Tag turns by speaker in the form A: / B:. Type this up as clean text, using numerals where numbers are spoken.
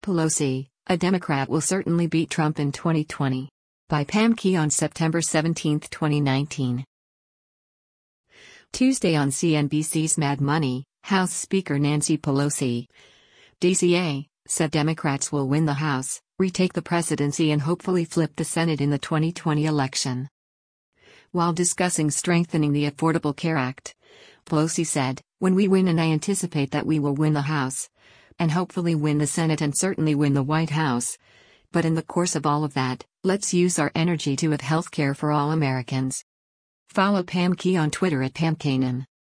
A: Pelosi, a Democrat will certainly beat Trump in 2020. By Pam Key on September 17, 2019. Tuesday on CNBC's Mad Money, House Speaker Nancy Pelosi, DCA, said Democrats will win the House, retake the presidency and hopefully flip the Senate in the 2020 election. While discussing strengthening the Affordable Care Act, Pelosi said, "When we win, and I anticipate that we will win the House, and hopefully win the Senate and certainly win the White House. But in the course of all of that, let's use our energy to have health care for all Americans." Follow Pam Key on Twitter at PamKanan.